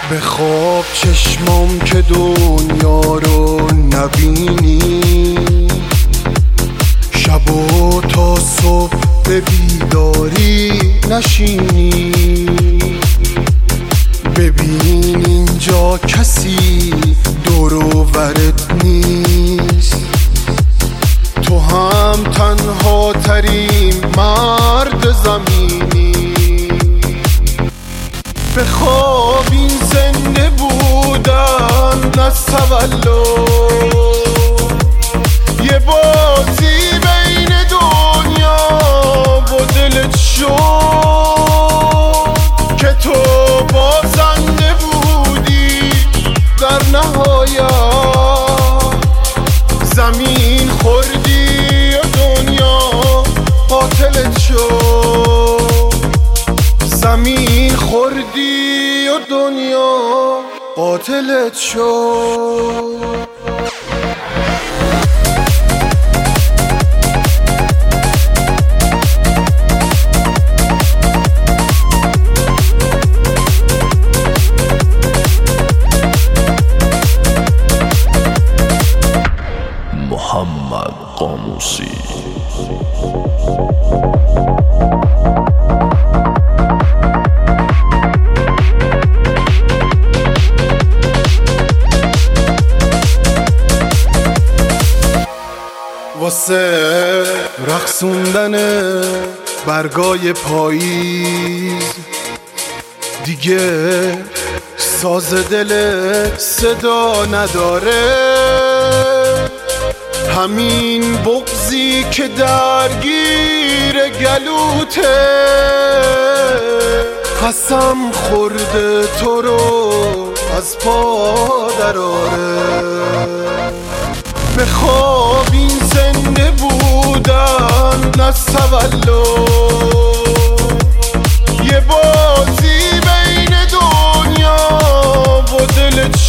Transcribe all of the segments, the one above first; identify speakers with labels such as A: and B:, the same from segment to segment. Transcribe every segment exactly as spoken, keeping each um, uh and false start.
A: به خواب چشمام که دنیا رو نبینی، شب و تا صبح به بیداری نشینی. ببین اینجا کسی دور و برت نیست، تو هم تنها ترین مرد زمینی. به خواب این زنده بودن از تولد یه بازی بین دنیا و دلت شد که تو بازنده بودی در نهایت. زمین خوردی و دنیا قاتلت شد، زمین خوردی و دنیا قاتلت شد.
B: محمد قاموسی.
A: واسه رقصوندن برگای پاییز دیگه ساز دل صدا نداره. همین بغضی که درگیر گلوته قسم خورده تو رو از پا دراره. به خواب این زنده بودن از تولد یه بازی بین دنیا و دلت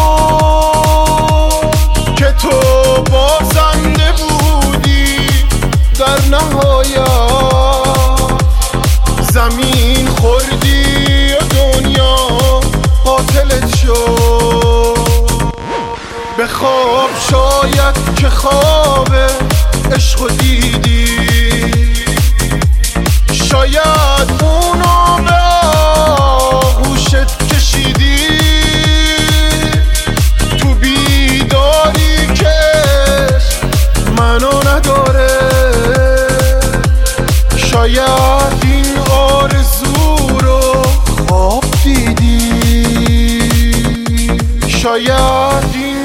A: شد که تو بازنده بودی در نهایت. زمین خوردی و دنیا قاتلت شد. به خواب شاید که خواب عشق دیدی، شاید اونو به آغوشت کشیدی. تو بیداری که منو نداره، شاید این آرزو رو خواب دیدی، شاید این